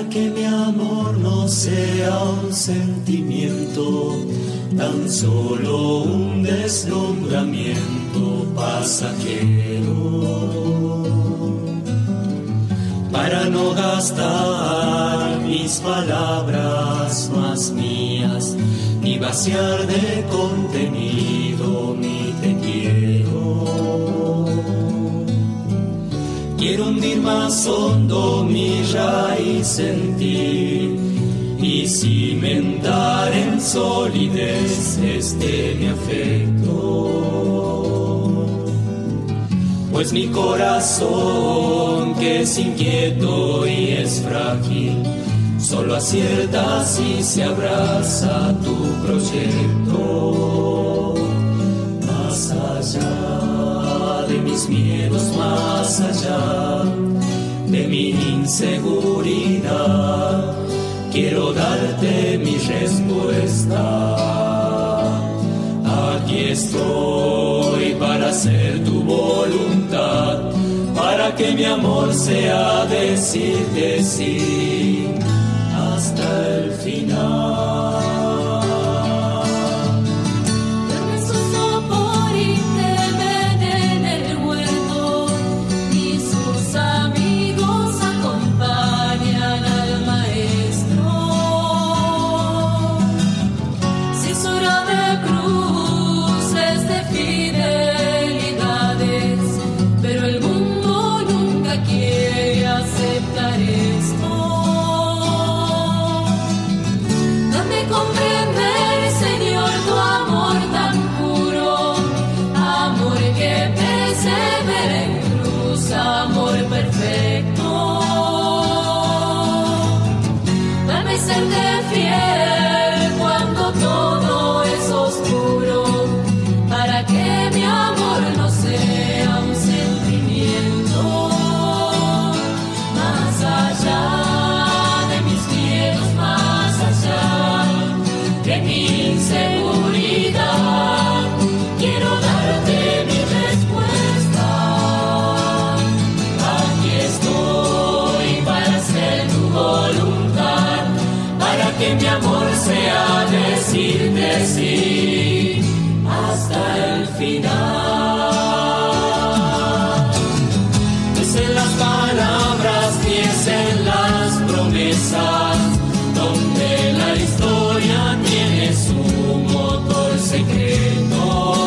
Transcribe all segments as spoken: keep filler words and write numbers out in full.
que mi amor no sea un sentimiento, tan solo un deslumbramiento pasajero. Para no gastar mis palabras más mías, ni vaciar de contenido mi te quiero. Quiero hundir más hondo mi raíz en ti y cimentar en solidez este mi afecto. Pues mi corazón, que es inquieto y es frágil, solo acierta si se abraza tu proyecto. Más allá de mis miedos, más allá de mi inseguridad, quiero darte mi respuesta. Aquí estoy para hacer tu voluntad, para que mi amor sea decirte sí hasta el final. Mi amor sea decirte sí hasta el final. No es en las palabras ni es en las promesas donde la historia tiene su motor secreto.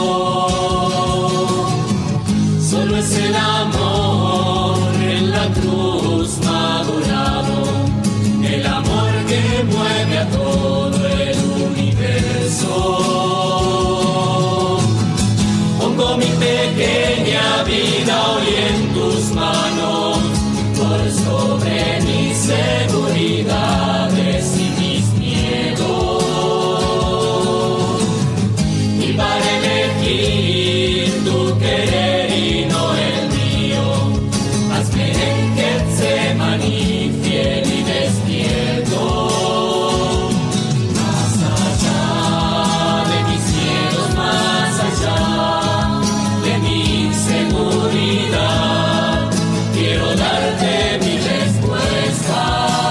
Solo es el amor en la cruz madurado, el amor que mueve a todo el universo. Pongo mi pequeña vida hoy en tus manos, por sobre mis seguridades y mis miedos. Y para elegir tu querer y no el mío, hazme en Getsemaní fiel y despierto. Quiero darte mi respuesta.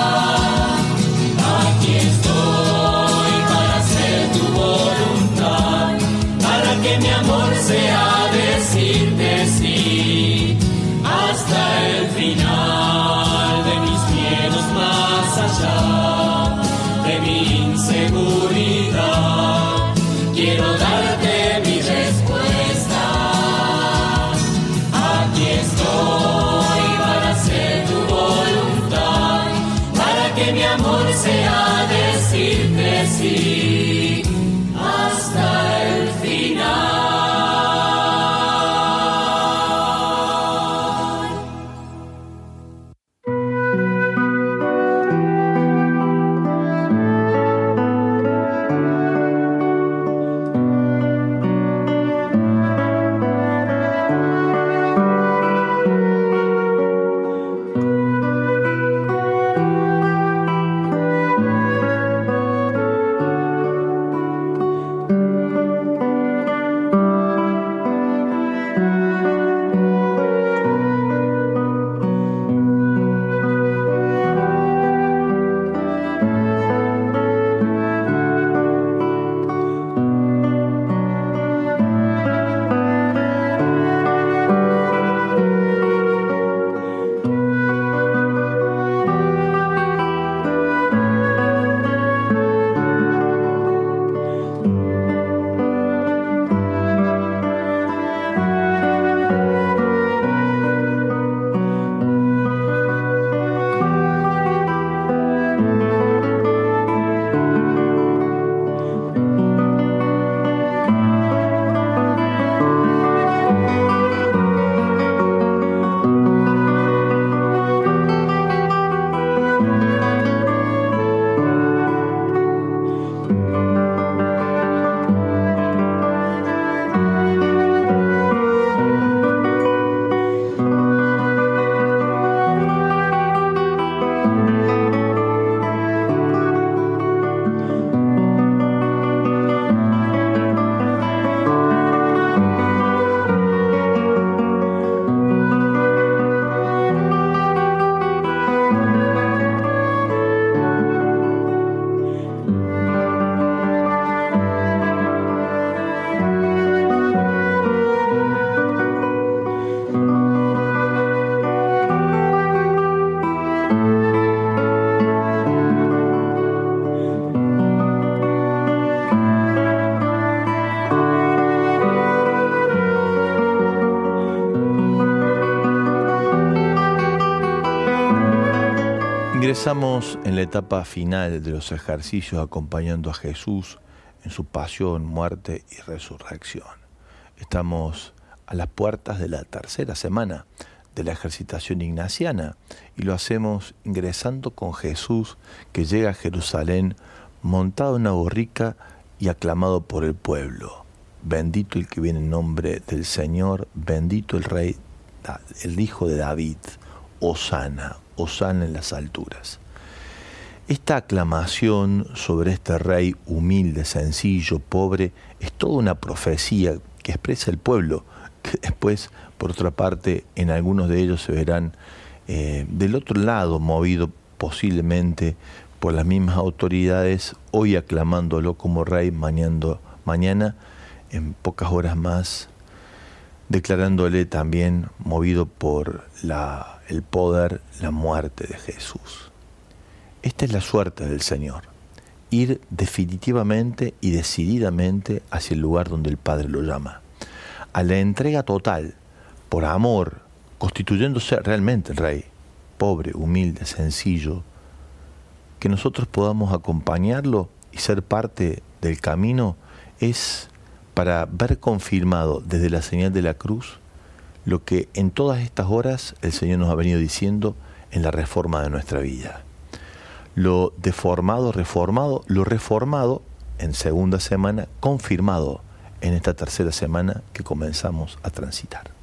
Ingresamos en la etapa final de los ejercicios acompañando a Jesús en su pasión, muerte y resurrección. Estamos a las puertas de la tercera semana de la ejercitación ignaciana y lo hacemos ingresando con Jesús que llega a Jerusalén montado en una borrica y aclamado por el pueblo. Bendito el que viene en nombre del Señor, bendito el Rey, el Hijo de David, Hosana, Hosana en las alturas. Esta aclamación sobre este rey humilde, sencillo, pobre, es toda una profecía que expresa el pueblo, que después, por otra parte, en algunos de ellos se verán eh, del otro lado, movido posiblemente por las mismas autoridades, hoy aclamándolo como rey, mañana, mañana en pocas horas más, declarándole también, movido por la, el poder, la muerte de Jesús. Esta es la suerte del Señor, ir definitivamente y decididamente hacia el lugar donde el Padre lo llama, a la entrega total, por amor, constituyéndose realmente el Rey, pobre, humilde, sencillo, que nosotros podamos acompañarlo y ser parte del camino es para ver confirmado desde la señal de la cruz lo que en todas estas horas el Señor nos ha venido diciendo en la reforma de nuestra vida. Lo deformado, reformado, lo reformado en segunda semana, confirmado en esta tercera semana que comenzamos a transitar.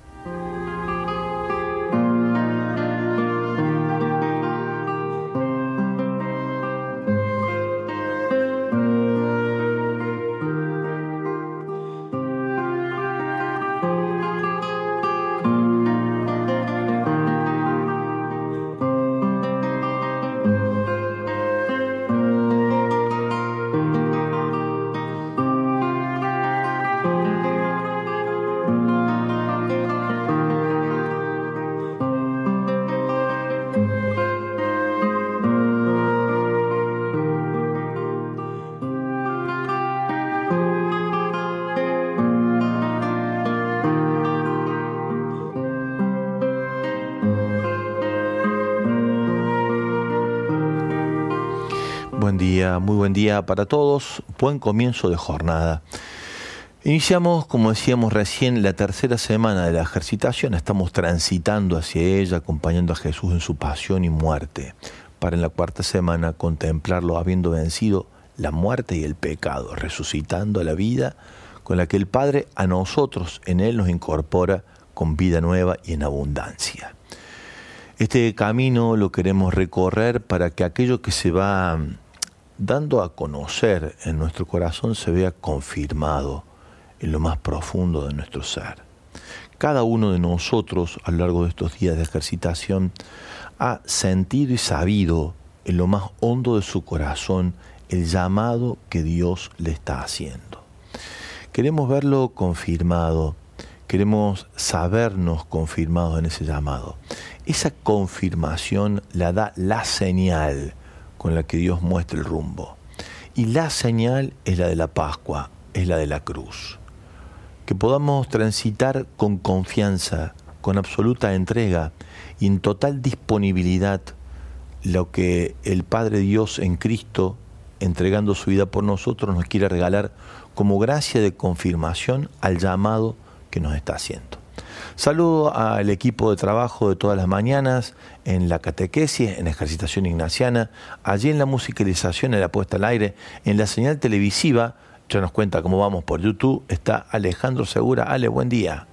Buen día, muy buen día para todos, buen comienzo de jornada. Iniciamos, como decíamos recién, la tercera semana de la ejercitación, estamos transitando hacia ella, acompañando a Jesús en su pasión y muerte, para en la cuarta semana contemplarlo habiendo vencido la muerte y el pecado, resucitando a la vida con la que el Padre a nosotros en Él nos incorpora con vida nueva y en abundancia. Este camino lo queremos recorrer para que aquello que se va dando a conocer en nuestro corazón se vea confirmado en lo más profundo de nuestro ser. Cada uno de nosotros a lo largo de estos días de ejercitación ha sentido y sabido en lo más hondo de su corazón el llamado que Dios le está haciendo. Queremos verlo confirmado, queremos sabernos confirmados en ese llamado. Esa confirmación la da la señal con la que Dios muestra el rumbo. Y la señal es la de la Pascua, es la de la cruz. Que podamos transitar con confianza, con absoluta entrega y en total disponibilidad lo que el Padre Dios en Cristo, entregando su vida por nosotros, nos quiere regalar como gracia de confirmación al llamado que nos está haciendo. Saludo al equipo de trabajo de todas las mañanas en la catequesis, en ejercitación ignaciana, allí en la musicalización, en la puesta al aire, en la señal televisiva. Ya nos cuenta cómo vamos por YouTube. Está Alejandro Segura. Ale, buen día.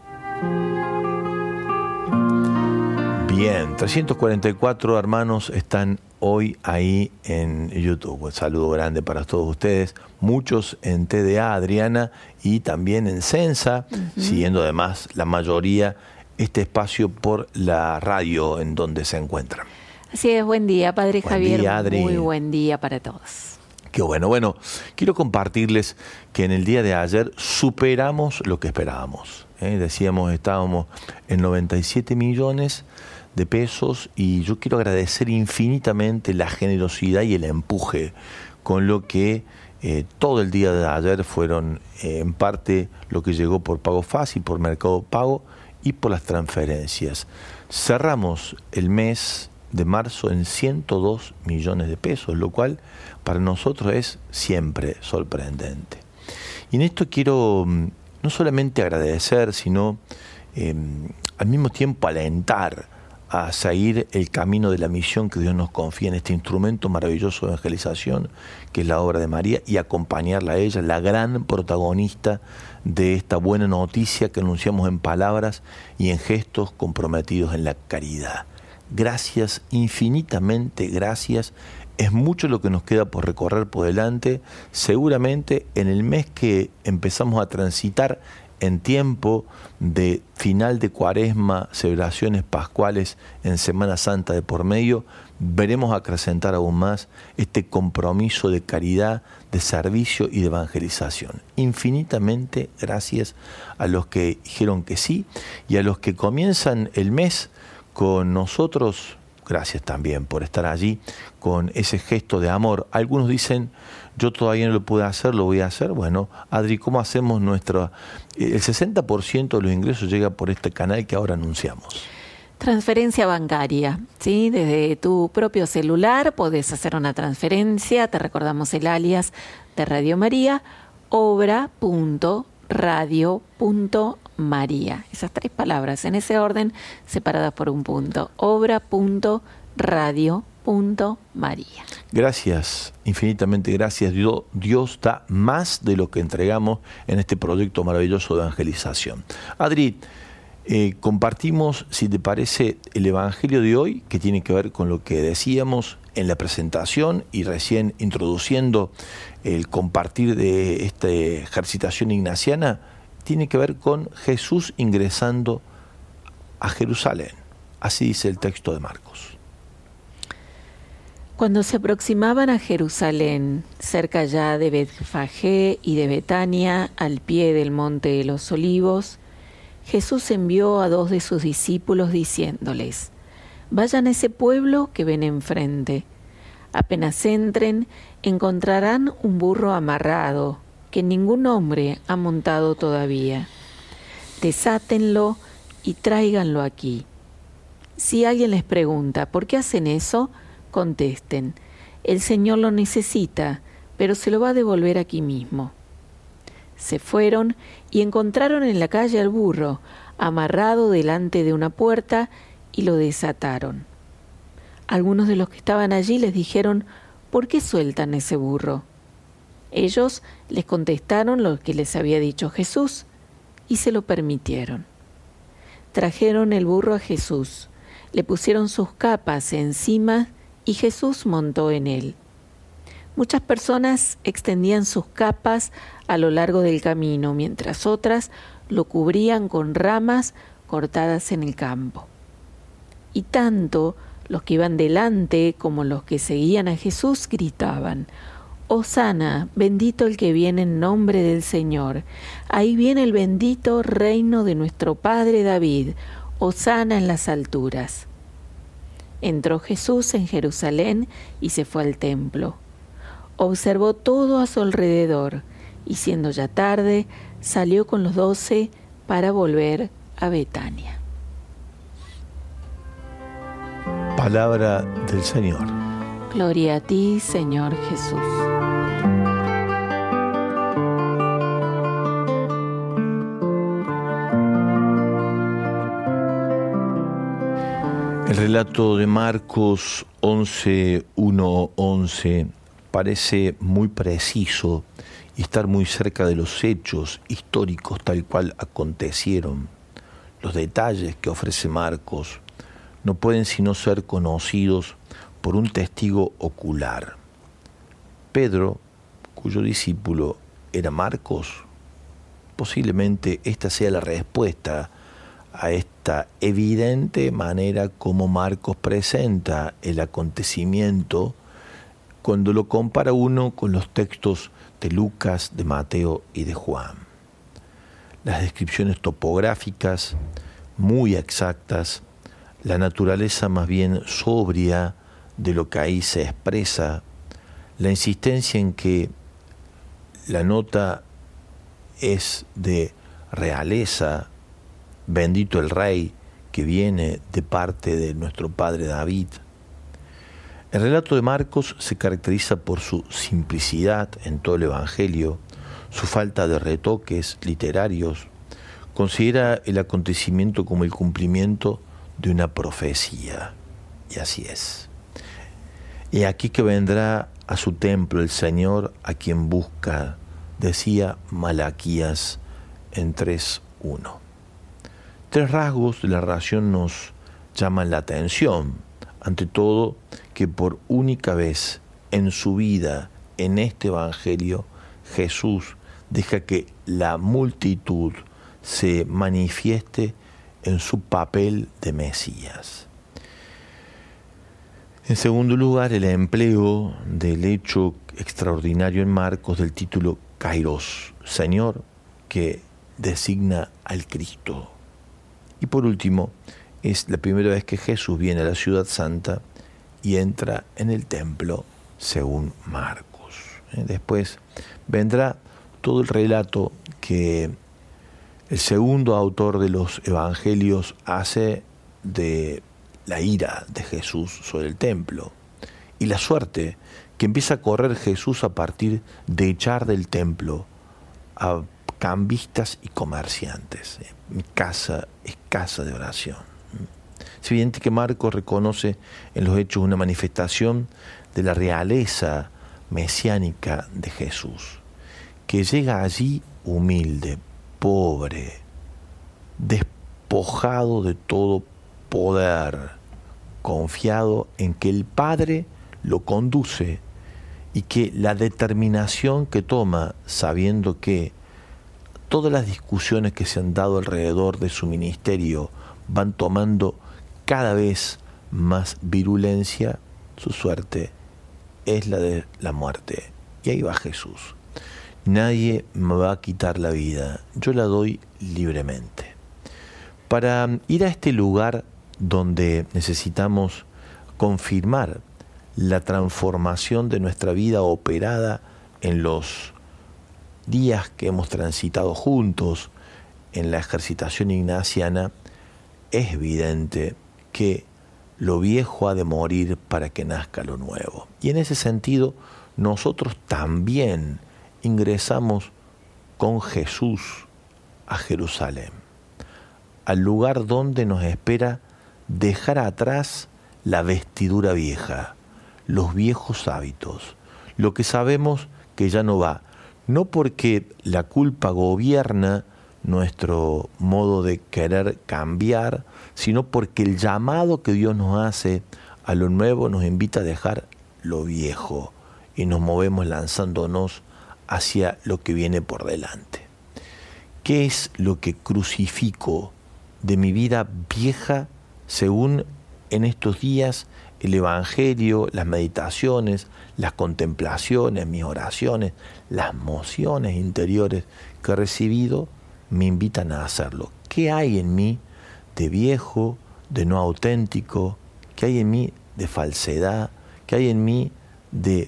Bien, trescientos cuarenta y cuatro hermanos están hoy ahí en YouTube. Un saludo grande para todos ustedes. Muchos en T D A, Adriana, y también en Sensa, uh-huh. Siguiendo además la mayoría este espacio por la radio en donde se encuentran. Así es, buen día, Padre buen Javier. Día, Adri. Muy buen día para todos. Qué bueno. Bueno, quiero compartirles que en el día de ayer superamos lo que esperábamos. ¿eh? Decíamos, estábamos en noventa y siete millones de pesos y yo quiero agradecer infinitamente la generosidad y el empuje con lo que eh, todo el día de ayer fueron eh, en parte lo que llegó por Pago Fácil, por Mercado Pago y por las transferencias. Cerramos el mes de marzo en ciento dos millones de pesos, lo cual para nosotros es siempre sorprendente. Y en esto quiero no solamente agradecer, sino eh, al mismo tiempo alentar a seguir el camino de la misión que Dios nos confía en este instrumento maravilloso de evangelización, que es la obra de María, y acompañarla a ella, la gran protagonista de esta buena noticia que anunciamos en palabras y en gestos comprometidos en la caridad. Gracias, infinitamente gracias. Es mucho lo que nos queda por recorrer por delante. Seguramente en el mes que empezamos a transitar en tiempo de final de Cuaresma, celebraciones pascuales en Semana Santa de por medio, veremos acrecentar aún más este compromiso de caridad, de servicio y de evangelización. Infinitamente gracias a los que dijeron que sí y a los que comienzan el mes con nosotros. Gracias también por estar allí con ese gesto de amor. Algunos dicen, yo todavía no lo pude hacer, lo voy a hacer. Bueno, Adri, ¿cómo hacemos nuestro...? El sesenta por ciento de los ingresos llega por este canal que ahora anunciamos. Transferencia bancaria, ¿sí? Desde tu propio celular podés hacer una transferencia. Te recordamos el alias de Radio María, obra punto radio punto maría. Esas tres palabras en ese orden, separadas por un punto. obra punto radio punto maría. Gracias, infinitamente gracias. Dios, Dios da más de lo que entregamos en este proyecto maravilloso de evangelización. Adri, eh, compartimos, si te parece, el Evangelio de hoy, que tiene que ver con lo que decíamos en la presentación y recién introduciendo el compartir de esta ejercitación ignaciana, tiene que ver con Jesús ingresando a Jerusalén. Así dice el texto de Marcos. Cuando se aproximaban a Jerusalén, cerca ya de Betfagé y de Betania, al pie del monte de los Olivos, Jesús envió a dos de sus discípulos diciéndoles: vayan a ese pueblo que ven enfrente. Apenas entren, encontrarán un burro amarrado, que ningún hombre ha montado todavía. Desátenlo y tráiganlo aquí. Si alguien les pregunta ¿por qué hacen eso?, contesten: el Señor lo necesita, pero se lo va a devolver aquí mismo. Se fueron y encontraron en la calle al burro, amarrado delante de una puerta, y lo desataron. Algunos de los que estaban allí les dijeron: ¿por qué sueltan ese burro? Ellos les contestaron lo que les había dicho Jesús, y se lo permitieron. Trajeron el burro a Jesús, le pusieron sus capas encima, y Jesús montó en él. Muchas personas extendían sus capas a lo largo del camino, mientras otras lo cubrían con ramas cortadas en el campo. Y tanto los que iban delante como los que seguían a Jesús gritaban: Hosana, bendito el que viene en nombre del Señor. Ahí viene el bendito reino de nuestro padre David. Hosana en las alturas. Entró Jesús en Jerusalén y se fue al templo. Observó todo a su alrededor y, siendo ya tarde, salió con los doce para volver a Betania. Palabra del Señor. Gloria a ti, Señor Jesús. El relato de Marcos once, uno, once parece muy preciso y estar muy cerca de los hechos históricos tal cual acontecieron. Los detalles que ofrece Marcos no pueden sino ser conocidos por un testigo ocular. Pedro, cuyo discípulo era Marcos, posiblemente esta sea la respuesta a esta evidente manera como Marcos presenta el acontecimiento cuando lo compara uno con los textos de Lucas, de Mateo y de Juan. Las descripciones topográficas muy exactas, la naturaleza más bien sobria de lo que ahí se expresa, la insistencia en que la nota es de realeza, bendito el rey que viene de parte de nuestro padre David, El relato de Marcos se caracteriza por su simplicidad en todo el Evangelio, su falta de retoques literarios. Considera el acontecimiento como el cumplimiento de una profecía, y así es. Y aquí que vendrá a su templo el Señor a quien busca, decía Malaquías en tres uno. Tres rasgos de la narración nos llaman la atención. Ante todo, que por única vez en su vida, en este Evangelio, Jesús deja que la multitud se manifieste en su papel de Mesías. En segundo lugar, el empleo del hecho extraordinario en Marcos del título Kairos, Señor, que designa al Cristo. Y por último, es la primera vez que Jesús viene a la ciudad santa y entra en el templo según Marcos. Después vendrá todo el relato que el segundo autor de los evangelios hace de la ira de Jesús sobre el templo y la suerte que empieza a correr Jesús a partir de echar del templo a cambistas y comerciantes. Mi casa es casa de oración. Es evidente que Marcos reconoce en los hechos una manifestación de la realeza mesiánica de Jesús, que llega allí humilde, pobre, despojado de todo poder, confiado en que el Padre lo conduce y que la determinación que toma, sabiendo que todas las discusiones que se han dado alrededor de su ministerio van tomando cada vez más virulencia, su suerte es la de la muerte. Y ahí va Jesús. Nadie me va a quitar la vida, yo la doy libremente. Para ir a este lugar donde necesitamos confirmar la transformación de nuestra vida operada en los días que hemos transitado juntos en la ejercitación ignaciana, es evidente que lo viejo ha de morir para que nazca lo nuevo. Y en ese sentido, nosotros también ingresamos con Jesús a Jerusalén, al lugar donde nos espera dejar atrás la vestidura vieja, los viejos hábitos, lo que sabemos que ya no va, no porque la culpa gobierna nuestro modo de querer cambiar, sino porque el llamado que Dios nos hace a lo nuevo nos invita a dejar lo viejo y nos movemos lanzándonos hacia lo que viene por delante. ¿Qué es lo que crucifico de mi vida vieja según en estos días el Evangelio, las meditaciones, las contemplaciones, mis oraciones, las mociones interiores que he recibido me invitan a hacerlo? ¿Qué hay en mí de viejo, de no auténtico? ¿Qué hay en mí de falsedad? ¿Qué hay en mí de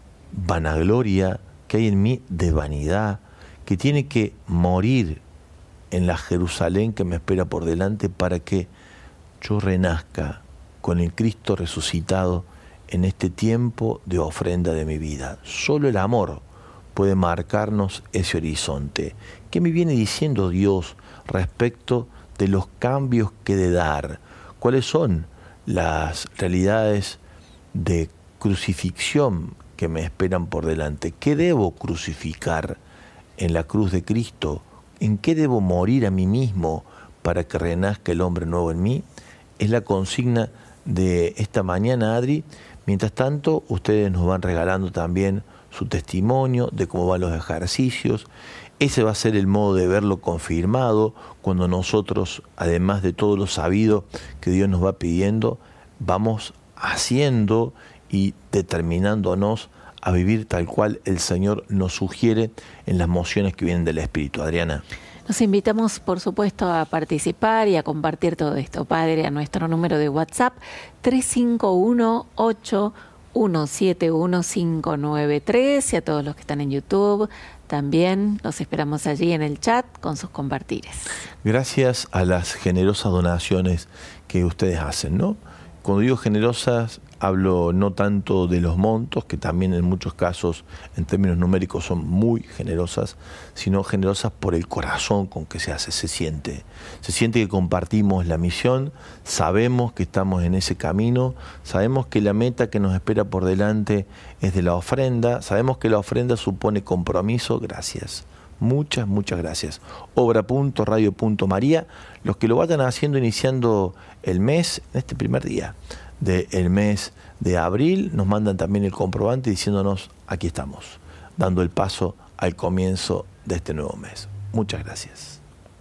vanagloria? ¿Qué hay en mí de vanidad? Que tiene que morir en la Jerusalén que me espera por delante para que yo renazca con el Cristo resucitado en este tiempo de ofrenda de mi vida. Solo el amor puede marcarnos ese horizonte. ¿Qué me viene diciendo Dios respecto de los cambios que he de dar? ¿Cuáles son las realidades de crucifixión que me esperan por delante? ¿Qué debo crucificar en la cruz de Cristo? ¿En qué debo morir a mí mismo para que renazca el hombre nuevo en mí? Es la consigna de esta mañana, Adri. Mientras tanto, ustedes nos van regalando también su testimonio de cómo van los ejercicios. Ese va a ser el modo de verlo confirmado cuando nosotros, además de todo lo sabido que Dios nos va pidiendo, vamos haciendo y determinándonos a vivir tal cual el Señor nos sugiere en las mociones que vienen del Espíritu. Adriana. Nos invitamos, por supuesto, a participar y a compartir todo esto, Padre, a nuestro número de WhatsApp tres cinco uno, ocho uno siete uno, cinco nueve tres, y a todos los que están en YouTube también los esperamos allí en el chat con sus compartires. Gracias a las generosas donaciones que ustedes hacen, ¿no? Cuando digo generosas, hablo no tanto de los montos, que también en muchos casos, en términos numéricos, son muy generosas, sino generosas por el corazón con que se hace, se siente. Se siente que compartimos la misión, sabemos que estamos en ese camino, sabemos que la meta que nos espera por delante es de la ofrenda, sabemos que la ofrenda supone compromiso. Gracias. Muchas, muchas gracias. obra punto radio punto maría. Los que lo vayan haciendo iniciando el mes, en este primer día del mes de abril, nos mandan también el comprobante diciéndonos, aquí estamos, dando el paso al comienzo de este nuevo mes. Muchas gracias.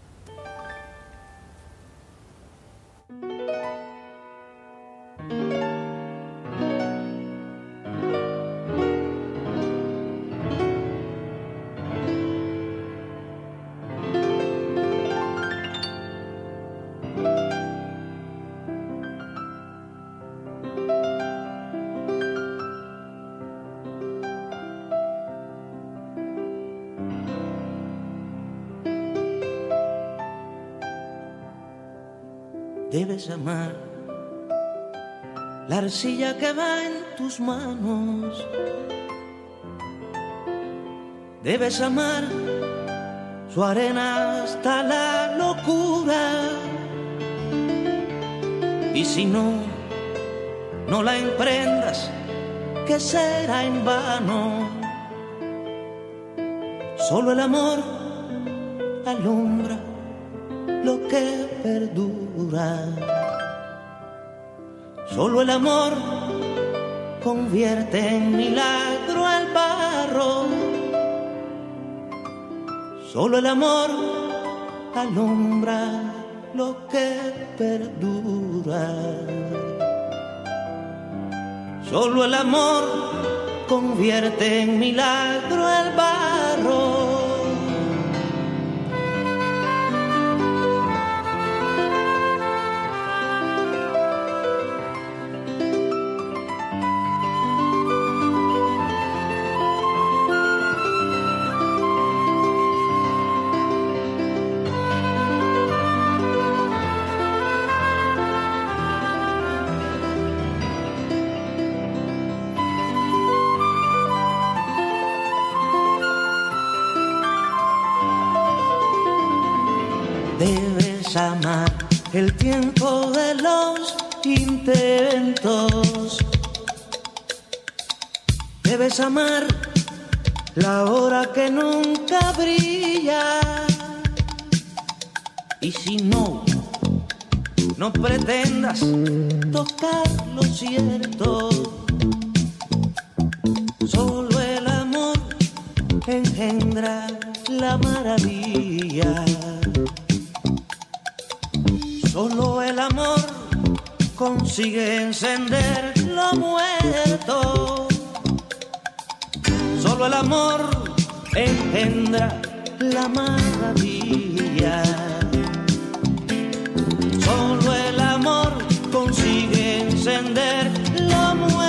Debes amar la arcilla que va en tus manos. Debes amar su arena hasta la locura. Y si no, no la emprendas, que será en vano. Solo el amor alumbra lo que perdura. Solo el amor convierte en milagro el barro. Solo el amor alumbra lo que perdura. Solo el amor convierte en milagro el barro. Debes amar el tiempo de los intentos. Debes amar la hora que nunca brilla. Y si no, no pretendas tocar lo cierto. Solo el amor engendra la maravilla. Solo el amor consigue encender lo muerto. Solo el amor engendra la maravilla. Solo el amor consigue encender lo muerto.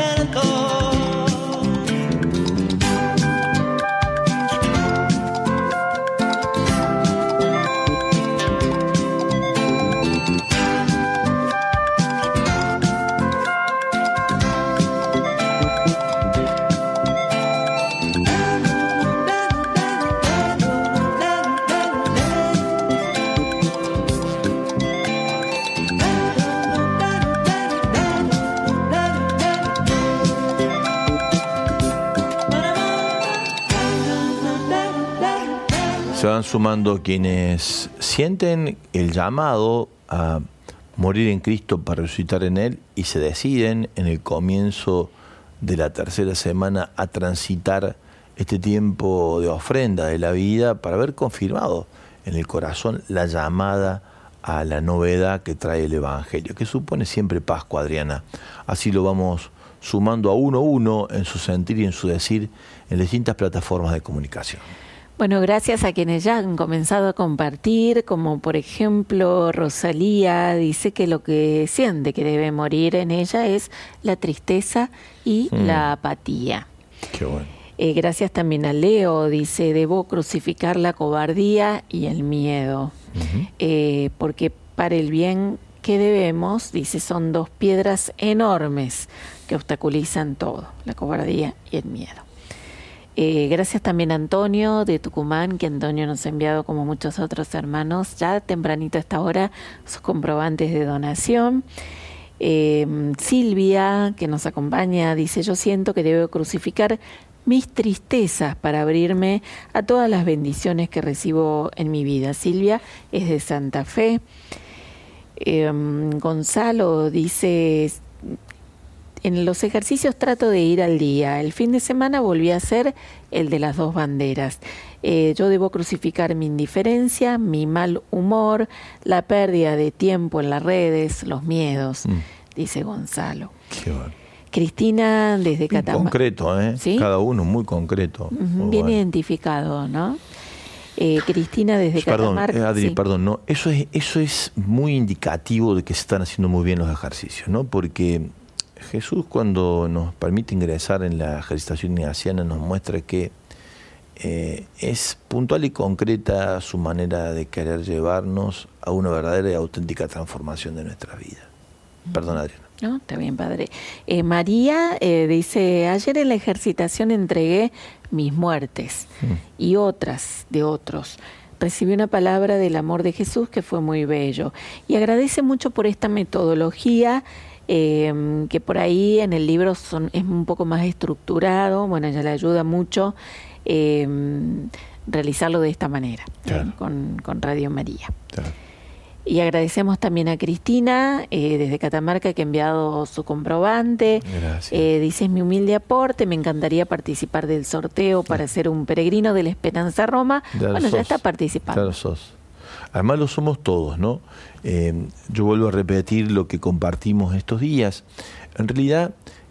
Se van sumando quienes sienten el llamado a morir en Cristo para resucitar en Él y se deciden en el comienzo de la tercera semana a transitar este tiempo de ofrenda de la vida para ver confirmado en el corazón la llamada a la novedad que trae el Evangelio, que supone siempre Pascua, Adriana. Así lo vamos sumando a uno a uno en su sentir y en su decir en distintas plataformas de comunicación. Bueno, gracias a quienes ya han comenzado a compartir, como por ejemplo Rosalía dice que lo que siente que debe morir en ella es la tristeza y mm. la apatía. Qué bueno. Eh, gracias también a Leo, dice, debo crucificar la cobardía y el miedo, uh-huh. eh, porque para el bien que debemos, dice, son dos piedras enormes que obstaculizan todo, la cobardía y el miedo. Eh, gracias también a Antonio de Tucumán, que Antonio nos ha enviado, como muchos otros hermanos, ya tempranito a esta hora, sus comprobantes de donación. Eh, Silvia, que nos acompaña, dice: yo siento que debo crucificar mis tristezas para abrirme a todas las bendiciones que recibo en mi vida. Silvia es de Santa Fe. Eh, Gonzalo dice: en los ejercicios trato de ir al día. El fin de semana volví a hacer el de las dos banderas. Eh, yo debo crucificar mi indiferencia, mi mal humor, la pérdida de tiempo en las redes, los miedos, mm. dice Gonzalo. Qué bueno. Cristina desde Catamarca. Concreto, ¿eh? ¿Sí? Cada uno muy concreto. Uh-huh, muy bien bueno. Identificado, ¿no? Eh, Cristina desde perdón, Catamarca. Adri, sí. perdón, no, eso es, eso es muy indicativo de que se están haciendo muy bien los ejercicios, ¿no? Porque Jesús, cuando nos permite ingresar en la ejercitación ignaciana, nos muestra que eh, es puntual y concreta su manera de querer llevarnos a una verdadera y auténtica transformación de nuestra vida. Perdón, Adriana. No, está bien, padre. Eh, María eh, dice: ayer en la ejercitación entregué mis muertes mm. y otras de otros. Recibí una palabra del amor de Jesús que fue muy bello. Y agradece mucho por esta metodología eh, que por ahí en el libro son, es un poco más estructurado. Bueno, ella le ayuda mucho eh, realizarlo de esta manera, claro. eh, con, con Radio María. Claro. Y agradecemos también a Cristina, eh, desde Catamarca, que ha enviado su comprobante. Gracias. Eh, dice: es mi humilde aporte, me encantaría participar del sorteo para sí. ser un peregrino de la Esperanza a Roma. Ya bueno, sos, ya está participando. Claro sos. Además lo somos todos, ¿no? Eh, yo vuelvo a repetir lo que compartimos estos días. En realidad,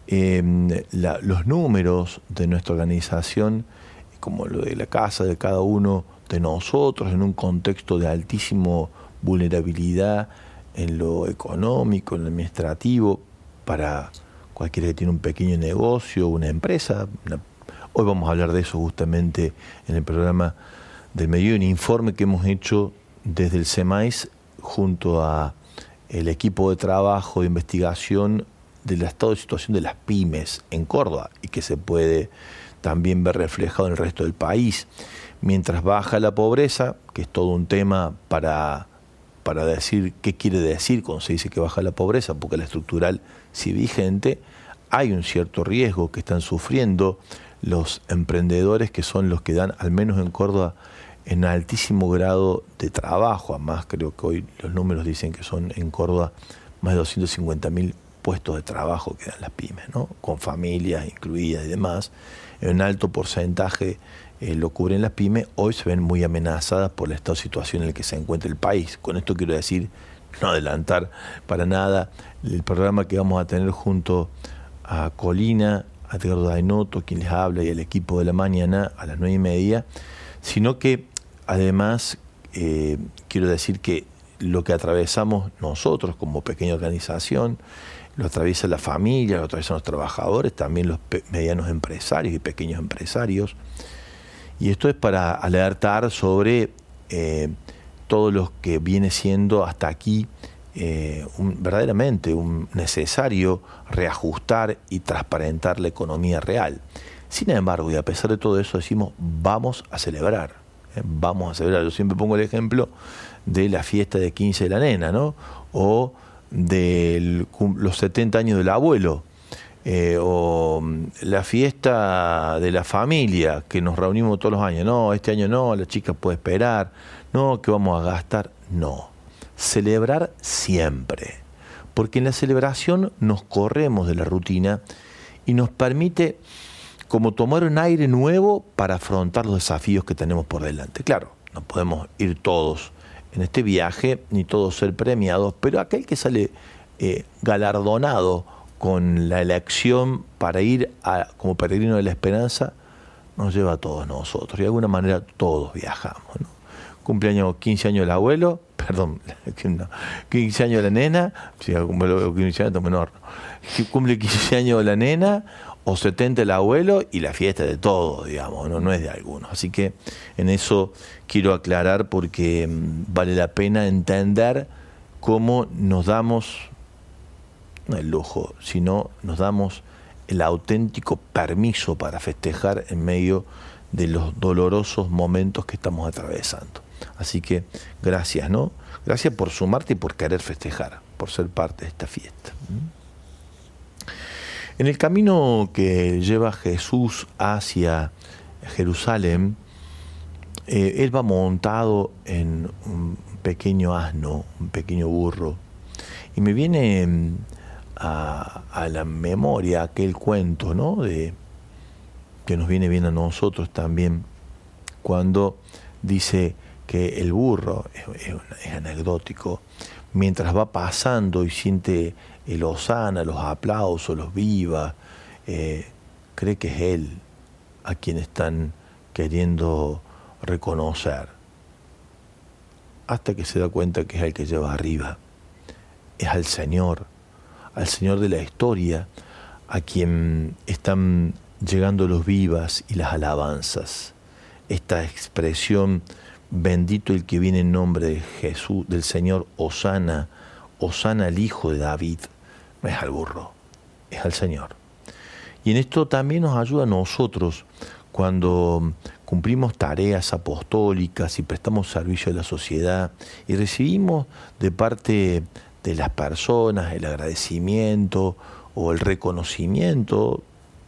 eh, la, los números de nuestra organización, como lo de la casa de cada uno de nosotros, en un contexto de altísimo vulnerabilidad en lo económico, en lo administrativo, para cualquiera que tiene un pequeño negocio, una empresa. Una, hoy vamos a hablar de eso justamente en el programa del mediodía, un informe que hemos hecho desde el SEMAIS junto a el equipo de trabajo de investigación del estado de situación de las pymes en Córdoba y que se puede también ver reflejado en el resto del país. Mientras baja la pobreza, que es todo un tema para... para decir qué quiere decir cuando se dice que baja la pobreza, porque la estructural sí vigente, hay un cierto riesgo que están sufriendo los emprendedores, que son los que dan, al menos en Córdoba, en altísimo grado de trabajo. Además, creo que hoy los números dicen que son en Córdoba más de doscientos cincuenta mil puestos de trabajo que dan las pymes, ¿no? Con familias incluidas y demás. En un alto porcentaje Eh, lo cubren las pymes, hoy se ven muy amenazadas por la estado de situación en el que se encuentra el país. Con esto quiero decir, no adelantar para nada el programa que vamos a tener junto a Colina, a Edgardo Dainoto, quien les habla, y el equipo de la mañana a las nueve y media, sino que además eh, quiero decir que lo que atravesamos nosotros como pequeña organización, lo atraviesa la familia, lo atraviesan los trabajadores, también los pe- medianos empresarios y pequeños empresarios. Y esto es para alertar sobre eh, todo lo que viene siendo hasta aquí eh, un, verdaderamente un necesario reajustar y transparentar la economía real. Sin embargo, y a pesar de todo eso, decimos vamos a celebrar, eh, vamos a celebrar. Yo siempre pongo el ejemplo de la fiesta de quince de la nena, ¿no? O de los setenta años del abuelo. Eh, o la fiesta de la familia, que nos reunimos todos los años. No, este año no, la chica puede esperar. No, que vamos a gastar. No. Celebrar siempre. Porque en la celebración nos corremos de la rutina y nos permite como tomar un aire nuevo para afrontar los desafíos que tenemos por delante. Claro, no podemos ir todos en este viaje, ni todos ser premiados, pero aquel que sale eh, galardonado con la elección para ir a, como peregrino de la esperanza, nos lleva a todos nosotros. Y de alguna manera todos viajamos, ¿no? Cumpleaños, quince años del abuelo, perdón, quince años de la nena, si cumple quince años, menor, cumple quince años de la nena, o setenta el abuelo, y la fiesta de todos, digamos, no, no es de algunos. Así que en eso quiero aclarar, porque vale la pena entender cómo nos damos, no el lujo, sino nos damos el auténtico permiso para festejar en medio de los dolorosos momentos que estamos atravesando. Así que gracias, ¿no? Gracias por sumarte y por querer festejar, por ser parte de esta fiesta. En el camino que lleva Jesús hacia Jerusalén, eh, él va montado en un pequeño asno, un pequeño burro, y me viene a, a la memoria aquel cuento, ¿no? De, que nos viene bien a nosotros también, cuando dice que el burro, es, es, es anecdótico, mientras va pasando y siente el hosana, los aplausos, los vivas, eh, cree que es él a quien están queriendo reconocer, hasta que se da cuenta que es el que lleva arriba, es al Señor, al Señor de la historia, a quien están llegando los vivas y las alabanzas. Esta expresión, bendito el que viene en nombre de Jesús, del Señor, hosana, hosana al Hijo de David, no es al burro, es al Señor. Y en esto también nos ayuda a nosotros cuando cumplimos tareas apostólicas y prestamos servicio a la sociedad y recibimos de parte de las personas el agradecimiento o el reconocimiento,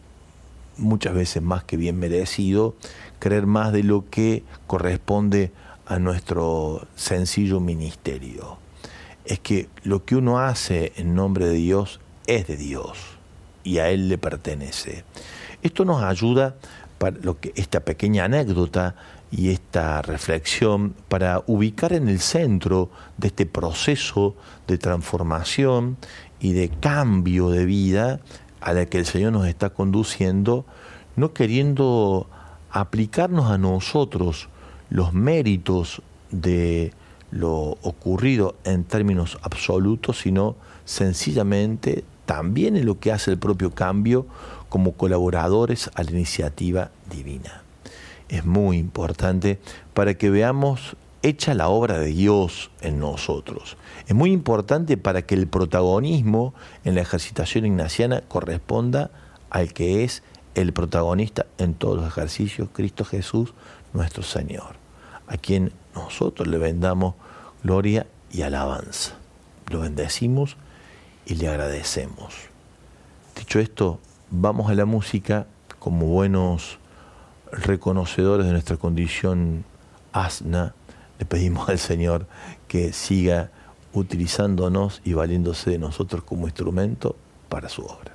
muchas veces más que bien merecido, creer más de lo que corresponde a nuestro sencillo ministerio. Es que lo que uno hace en nombre de Dios es de Dios y a Él le pertenece. Esto nos ayuda para lo que esta pequeña anécdota y esta reflexión para ubicar en el centro de este proceso de transformación y de cambio de vida a la que el Señor nos está conduciendo, no queriendo aplicarnos a nosotros los méritos de lo ocurrido en términos absolutos, sino sencillamente también en lo que hace el propio cambio como colaboradores a la iniciativa divina. Es muy importante para que veamos hecha la obra de Dios en nosotros. Es muy importante para que el protagonismo en la ejercitación ignaciana corresponda al que es el protagonista en todos los ejercicios, Cristo Jesús, nuestro Señor, a quien nosotros le vendamos gloria y alabanza. Lo bendecimos y le agradecemos. Dicho esto, vamos a la música como buenos reconocedores de nuestra condición asna. Le pedimos al Señor que siga utilizándonos y valiéndose de nosotros como instrumento para su obra.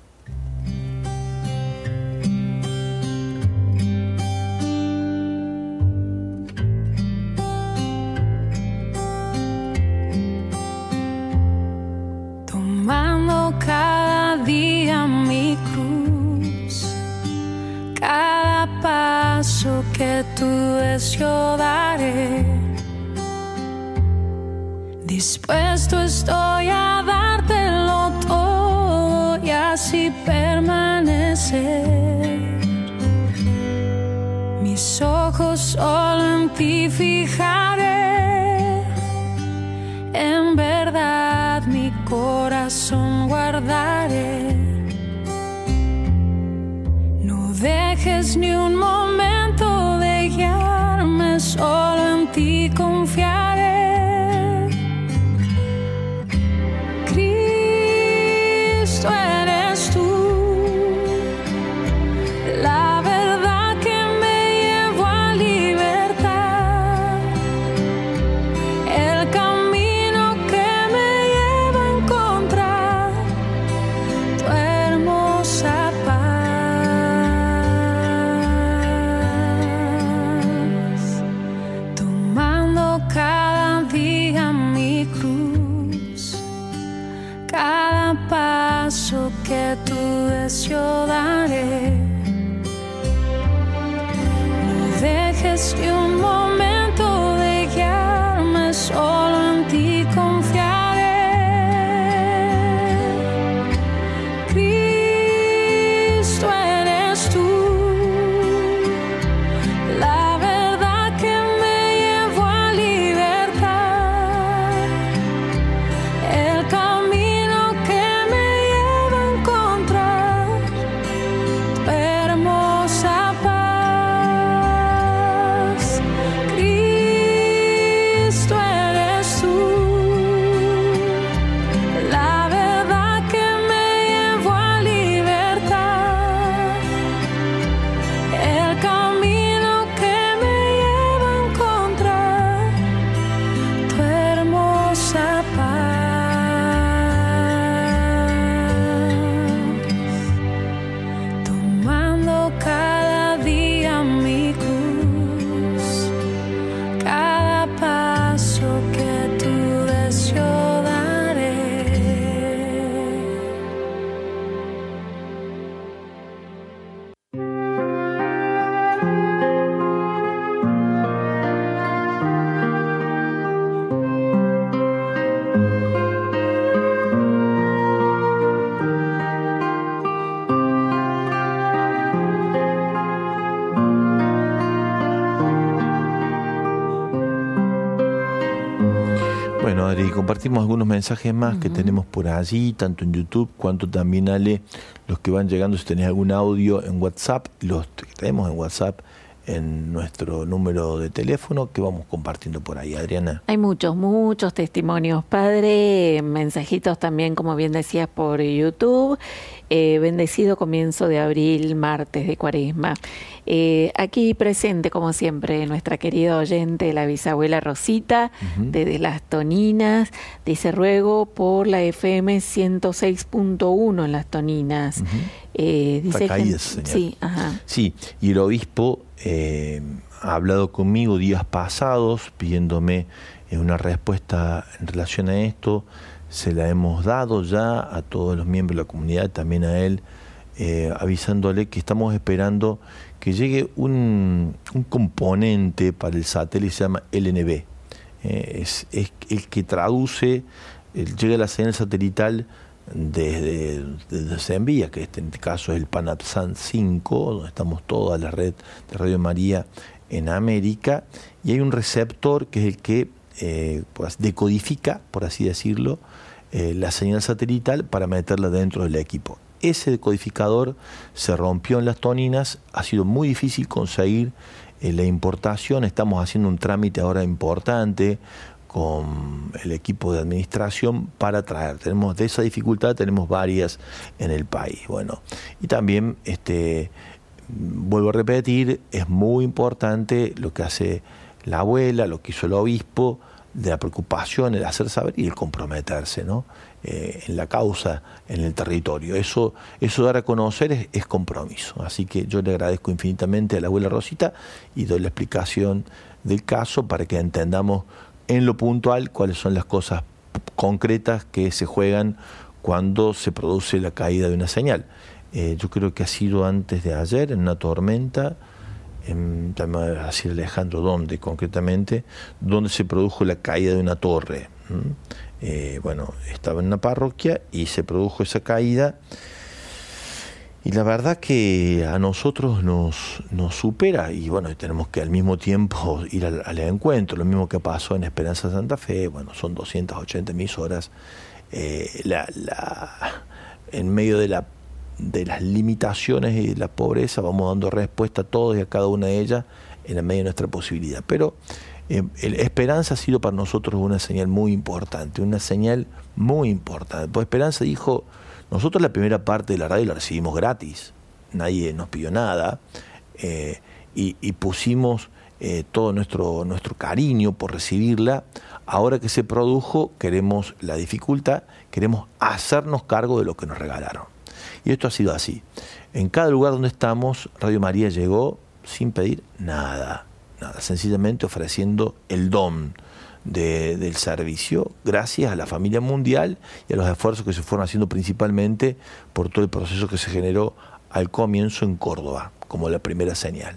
Tomando cada día mi cruz, cada paso que tú des yo daré. Dispuesto estoy a dártelo todo y así permanecer. Mis ojos solo en ti fijaré. En verdad mi corazón guardaré. No dejes ni un momento de guiarme, solo en ti confiaré. Cristo eres tú, la verdad que me llevó a libertad, el camino que me lleva a encontrar tu hermosa paz. Tomando cada día mi cruz, cada paso que tú des yo daré. No dejes ni un momento de guiarme, solo en ti confiaré. Cristo eres tú, la verdad que me llevó a libertad, Adri, compartimos algunos mensajes más uh-huh. que tenemos por allí, tanto en YouTube cuanto también, Ale, los que van llegando. Si tenés algún audio en WhatsApp, los que tenemos en WhatsApp en nuestro número de teléfono que vamos compartiendo por ahí, Adriana. Hay muchos, muchos testimonios, padre, mensajitos también, como bien decías, por YouTube. Eh, bendecido comienzo de abril, martes de Cuaresma. Eh, aquí presente, como siempre, nuestra querida oyente, la bisabuela Rosita, uh-huh. desde Las Toninas. Dice, ruego por la F M ciento seis punto uno en Las Toninas. Uh-huh. Eh, dice Está caída, señor. Sí, ajá. Sí, y el obispo eh, ha hablado conmigo días pasados pidiéndome eh, una respuesta en relación a esto. Se la hemos dado ya a todos los miembros de la comunidad, también a él, eh, avisándole que estamos esperando que llegue un, un componente para el satélite, se llama L N B. Eh, es, es el que traduce, el, llega la señal satelital desde, desde se envía, que este, en este caso es el Panapsan cinco, donde estamos toda la red de Radio María en América, y hay un receptor que es el que eh, pues, decodifica, por así decirlo, eh, la señal satelital para meterla dentro del equipo. Ese decodificador se rompió en Las Toninas, ha sido muy difícil conseguir eh, la importación, estamos haciendo un trámite ahora importante con el equipo de administración para traer. Tenemos de esa dificultad, tenemos varias en el país. Bueno, y también, este, vuelvo a repetir, es muy importante lo que hace la abuela, lo que hizo el obispo, de la preocupación, el hacer saber y el comprometerse, ¿no? Eh, en la causa, en el territorio. Eso, eso dar a conocer es, es compromiso. Así que yo le agradezco infinitamente a la abuela Rosita y doy la explicación del caso para que entendamos en lo puntual cuáles son las cosas concretas que se juegan cuando se produce la caída de una señal. Eh, yo creo que ha sido antes de ayer, en una tormenta, en, así Alejandro, ¿dónde concretamente? Donde se produjo la caída de una torre. ¿Mm? Eh, bueno, estaba en una parroquia y se produjo esa caída. Y la verdad que a nosotros nos, nos supera, y bueno, tenemos que al mismo tiempo ir al, al encuentro, lo mismo que pasó en Esperanza Santa Fe. Bueno, son doscientas ochenta emisoras, eh, la, la, en medio de, la, de las limitaciones y de la pobreza, vamos dando respuesta a todos y a cada una de ellas en la medida de nuestra posibilidad. Pero eh, el Esperanza ha sido para nosotros una señal muy importante, una señal muy importante. Pues Esperanza dijo: nosotros la primera parte de la radio la recibimos gratis, nadie nos pidió nada, eh, y, y pusimos eh, todo nuestro, nuestro cariño por recibirla. Ahora que se produjo, queremos la dificultad, queremos hacernos cargo de lo que nos regalaron. Y esto ha sido así. En cada lugar donde estamos, Radio María llegó sin pedir nada, nada, sencillamente ofreciendo el don De, del servicio, gracias a la familia mundial y a los esfuerzos que se fueron haciendo principalmente por todo el proceso que se generó al comienzo en Córdoba, como la primera señal.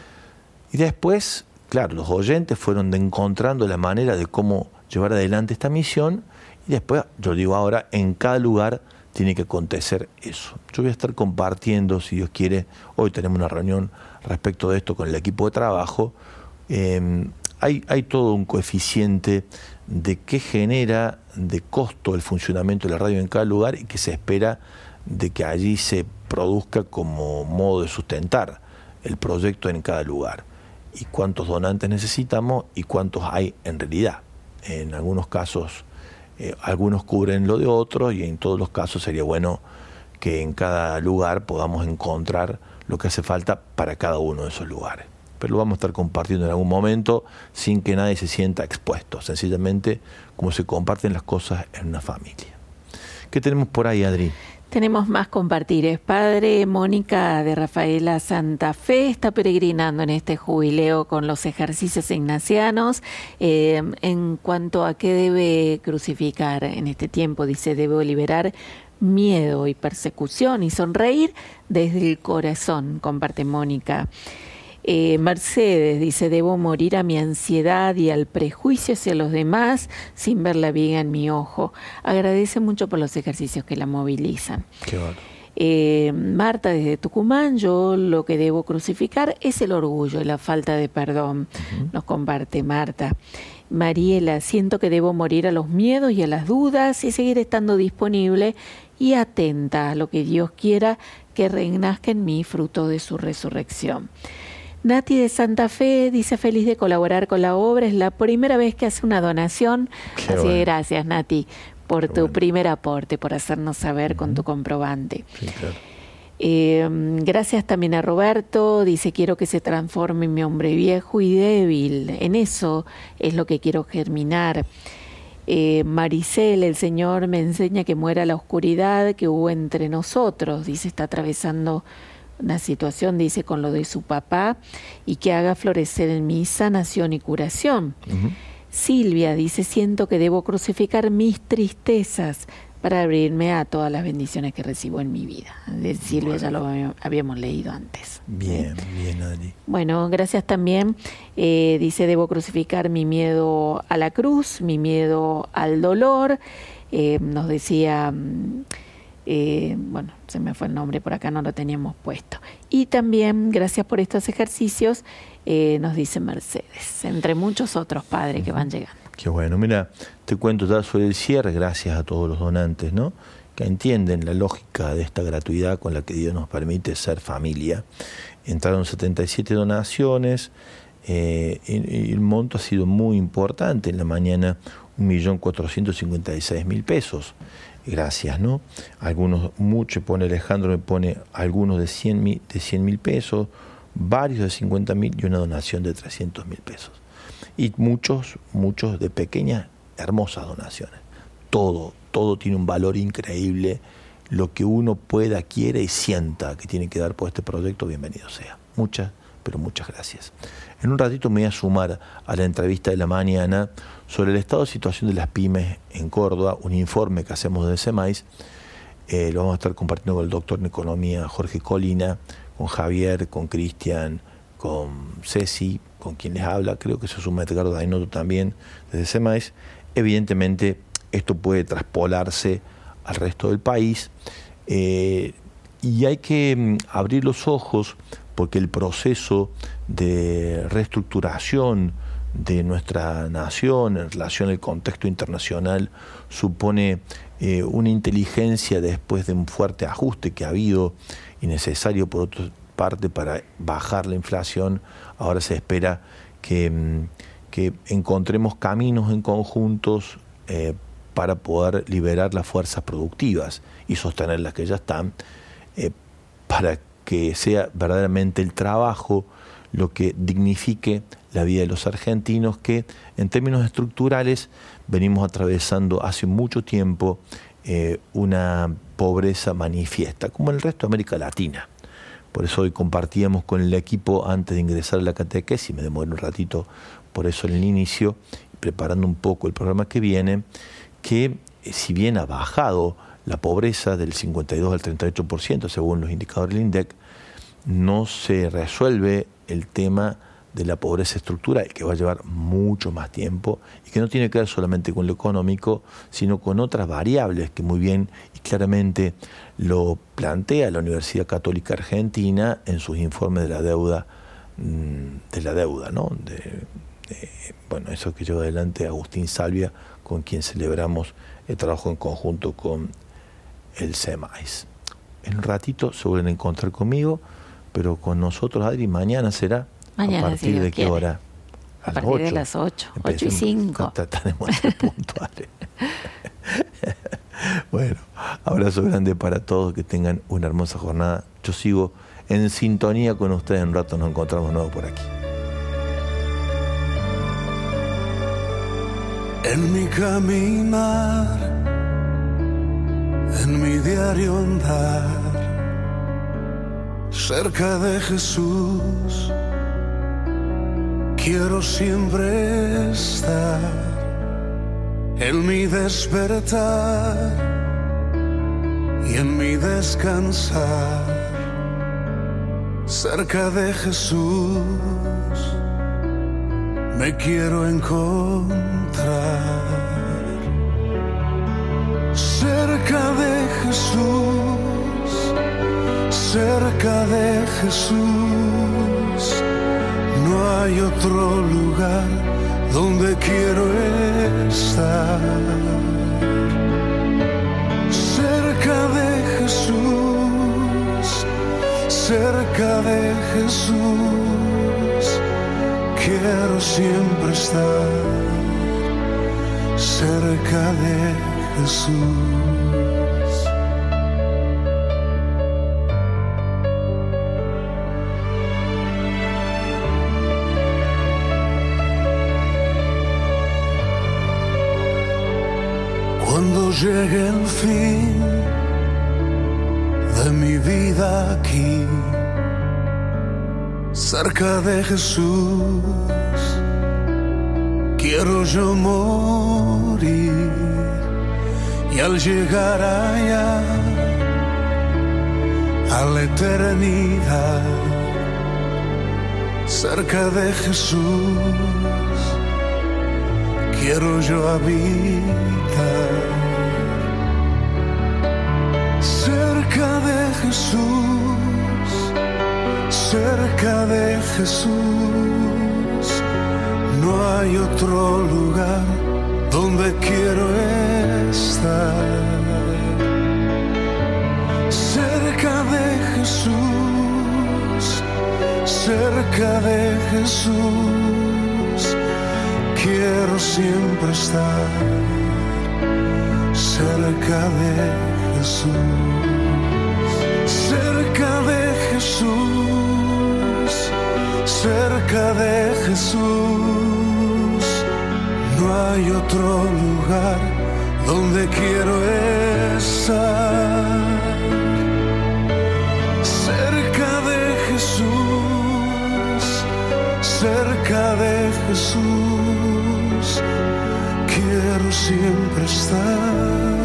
Y después, claro, los oyentes fueron encontrando la manera de cómo llevar adelante esta misión, y después, yo digo ahora, en cada lugar tiene que acontecer eso. Yo voy a estar compartiendo, si Dios quiere, hoy tenemos una reunión respecto de esto con el equipo de trabajo. eh, Hay, hay todo un coeficiente de qué genera de costo el funcionamiento de la radio en cada lugar y que se espera de que allí se produzca como modo de sustentar el proyecto en cada lugar. Y cuántos donantes necesitamos y cuántos hay en realidad. En algunos casos, eh, algunos cubren lo de otros, y en todos los casos sería bueno que en cada lugar podamos encontrar lo que hace falta para cada uno de esos lugares. Pero lo vamos a estar compartiendo en algún momento sin que nadie se sienta expuesto, sencillamente como se comparten las cosas en una familia. ¿Qué tenemos por ahí, Adri? Tenemos más compartires. Padre, Mónica de Rafaela Santa Fe está peregrinando en este jubileo con los ejercicios ignacianos. Eh, en cuanto a qué debe crucificar en este tiempo, dice: debo liberar miedo y persecución y sonreír desde el corazón, comparte Mónica. Eh, Mercedes dice: debo morir a mi ansiedad y al prejuicio hacia los demás sin ver la viga en mi ojo. Agradece mucho por los ejercicios que la movilizan. Qué bueno. Eh, Marta desde Tucumán: yo lo que debo crucificar es el orgullo y la falta de perdón. Uh-huh. Nos comparte Marta. Mariela, siento que debo morir a los miedos y a las dudas y seguir estando disponible y atenta a lo que Dios quiera que renazca en mí fruto de su resurrección. Nati de Santa Fe dice feliz de colaborar con la obra, es la primera vez que hace una donación. Qué Así bueno. que gracias, Nati, por Qué tu bueno. primer aporte, por hacernos saber uh-huh. con tu comprobante. Sí, claro. Eh, gracias también a Roberto, dice quiero que se transforme en mi hombre viejo y débil, en eso es lo que quiero germinar. Eh, Maricel, el Señor me enseña que muera la oscuridad que hubo entre nosotros, dice está atravesando una situación, dice con lo de su papá y que haga florecer en mí sanación y curación. Uh-huh. Silvia dice siento que debo crucificar mis tristezas para abrirme a todas las bendiciones que recibo en mi vida. De Silvia ya lo habíamos leído antes. Bien, bien, Adri. Bueno, gracias también. Eh, dice, debo crucificar mi miedo a la cruz, mi miedo al dolor. Eh, nos decía, eh, bueno, se me fue el nombre, por acá no lo teníamos puesto. Y también, gracias por estos ejercicios, eh, nos dice Mercedes, entre muchos otros padres uh-huh. que van llegando. Qué bueno, mira, te cuento ya sobre el cierre, gracias a todos los donantes, ¿no? Que entienden la lógica de esta gratuidad con la que Dios nos permite ser familia. Entraron setenta y siete donaciones, eh, y, y el monto ha sido muy importante, en la mañana un millón cuatrocientos cincuenta y seis mil pesos. Gracias, ¿no? Algunos, mucho pone Alejandro, me pone algunos de cien mil pesos, varios de cincuenta mil y una donación de trescientos mil pesos. Y muchos, muchos de pequeñas, hermosas donaciones. Todo, todo tiene un valor increíble. Lo que uno pueda, quiera y sienta que tiene que dar por este proyecto, bienvenido sea. Muchas, pero muchas gracias. En un ratito me voy a sumar a la entrevista de la mañana sobre el estado de situación de las pymes en Córdoba, un informe que hacemos desde SEMAIS. Eh, lo vamos a estar compartiendo con el doctor en Economía Jorge Colina, con Javier, con Cristian, con Ceci, con quien les habla, creo que se suma Edgardo Dainoto también desde SEMAIS. Evidentemente esto puede traspolarse al resto del país eh, y hay que mm, abrir los ojos porque el proceso de reestructuración de nuestra nación en relación al contexto internacional supone eh, una inteligencia después de un fuerte ajuste que ha habido y necesario por otra parte para bajar la inflación. Ahora se espera que, que encontremos caminos en conjuntos eh, para poder liberar las fuerzas productivas y sostener las que ya están, eh, para que sea verdaderamente el trabajo lo que dignifique la vida de los argentinos, que en términos estructurales venimos atravesando hace mucho tiempo eh, una pobreza manifiesta, como en el resto de América Latina. Por eso hoy compartíamos con el equipo antes de ingresar a la catequesis, me demoré un ratito por eso en el inicio, preparando un poco el programa que viene, que si bien ha bajado la pobreza del cincuenta y dos al treinta y ocho por ciento según los indicadores del INDEC, no se resuelve el tema de la pobreza estructural, que va a llevar mucho más tiempo y que no tiene que ver solamente con lo económico, sino con otras variables que muy bien y claramente lo plantea la Universidad Católica Argentina en sus informes de la deuda, de la deuda, ¿no? De, de, bueno, eso que lleva adelante Agustín Salvia, con quien celebramos el trabajo en conjunto con el SEMAIS. En un ratito se vuelven a encontrar conmigo, pero con nosotros, Adri, mañana será. Mañana, ¿a partir si de qué quiere. hora? A, a partir de las ocho, ocho y cinco. Trataremos de ser puntuales. Bueno, abrazo grande para todos, que tengan una hermosa jornada. Yo sigo en sintonía con ustedes, en un rato nos encontramos nuevo por aquí. En mi caminar, en mi diario andar, cerca de Jesús, quiero siempre estar. En mi despertar y en mi descansar, cerca de Jesús me quiero encontrar. Cerca de Jesús, cerca de Jesús, no hay otro lugar donde quiero estar, cerca de Jesús, cerca de Jesús, quiero siempre estar, cerca de Jesús. Cuando llegue el fin de mi vida aquí, cerca de Jesús, quiero yo morir. Y al llegar allá, a la eternidad, cerca de Jesús, quiero yo habitar. Cerca de Jesús, cerca de Jesús, no hay otro lugar donde quiero estar. Cerca de Jesús, cerca de Jesús, quiero siempre estar, cerca de Jesús, cerca de Jesús, cerca de Jesús, no hay otro lugar donde quiero estar. Cerca de Jesús, cerca de Jesús, quiero siempre estar,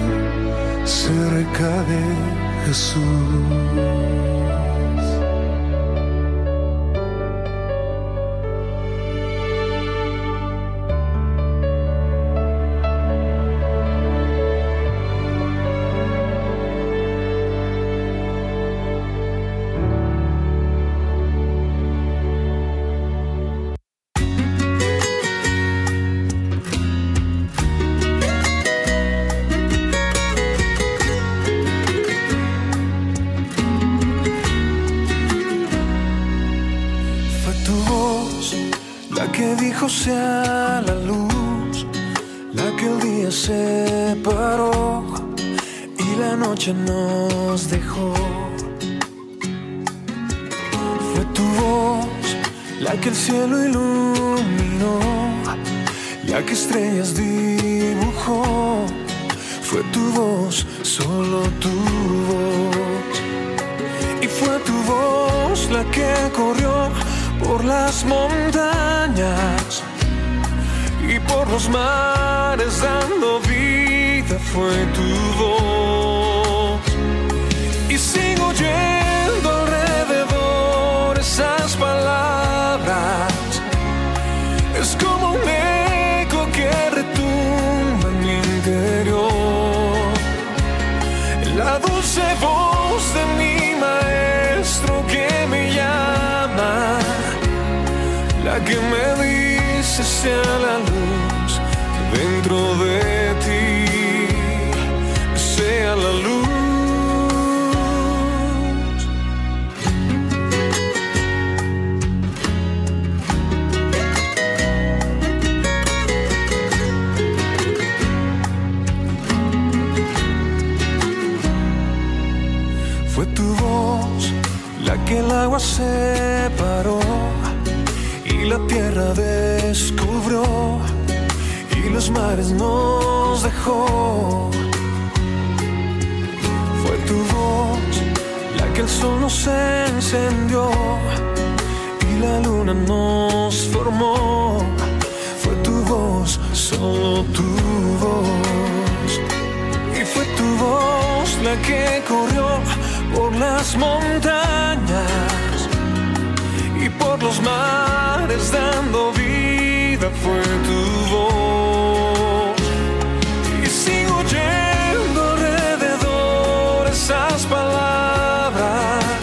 cerca de Jesús. Sea la luz, la que el día separó y la noche nos dejó. Fue tu voz la que el cielo iluminó, la que estrellas dibujó. Fue tu voz, solo tu voz. Y fue tu voz la que corrió por las montañas y por los mares dando vida, fue tu voz. Y sigo oyendo alrededor esas palabras, es como un eco que retumba en mi interior, la dulce voz de mi maestro que me llama, la que me dice sea la luz dentro de ti, sea la luz. Fue tu voz la que el agua separó y la tierra descubrió y los mares nos dejó. Fue tu voz la que el sol nos encendió y la luna nos formó. Fue tu voz, solo tu voz. Y fue tu voz la que corrió por las montañas y por los mares dando vida, fue tu voz. Y sigo oyendo alrededor esas palabras,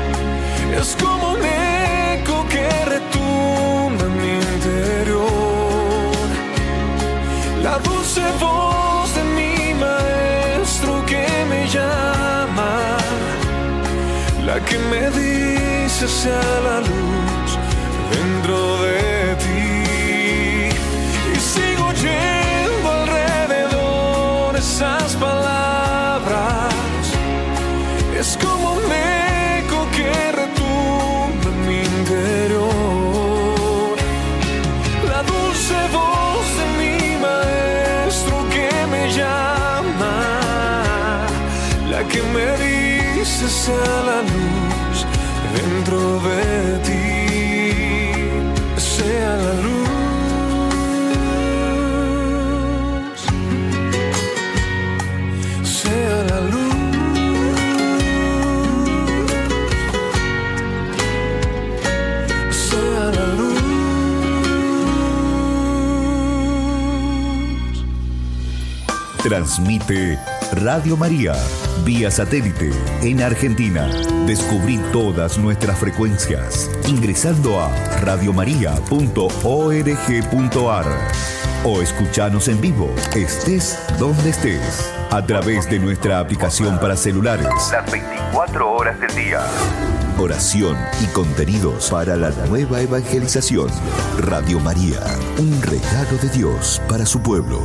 es como un eco que retumba en mi interior, voz de mi maestro que me llama, la que me dice sea la luz dentro de ti. Y sigo yendo alrededor esas palabras, es como un eco que retumba en mi interior. La dulce voz de mi maestro que me llama, la que me dice sea la luz dentro de ti, sea la luz, sea la luz. Transmite Radio María, vía satélite, en Argentina. Descubrí todas nuestras frecuencias ingresando a radiomaria punto org punto ar o escuchanos en vivo, estés donde estés, a través de nuestra aplicación para celulares. Las veinticuatro horas del día. Oración y contenidos para la nueva evangelización. Radio María, un regalo de Dios para su pueblo.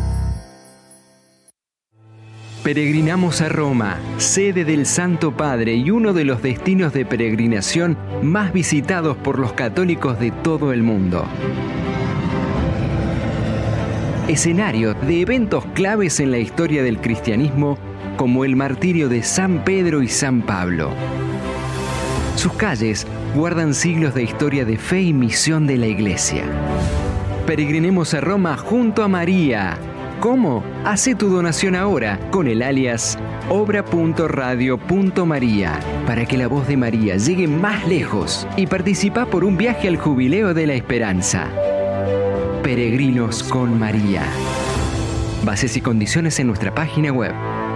Peregrinamos a Roma, sede del Santo Padre y uno de los destinos de peregrinación más visitados por los católicos de todo el mundo. Escenario de eventos claves en la historia del cristianismo, como el martirio de San Pedro y San Pablo. Sus calles guardan siglos de historia de fe y misión de la Iglesia. Peregrinemos a Roma junto a María. ¿Cómo? Hacé tu donación ahora con el alias obra punto radio punto maría para que la voz de María llegue más lejos y participa por un viaje al Jubileo de la Esperanza. Peregrinos con María. Bases y condiciones en nuestra página web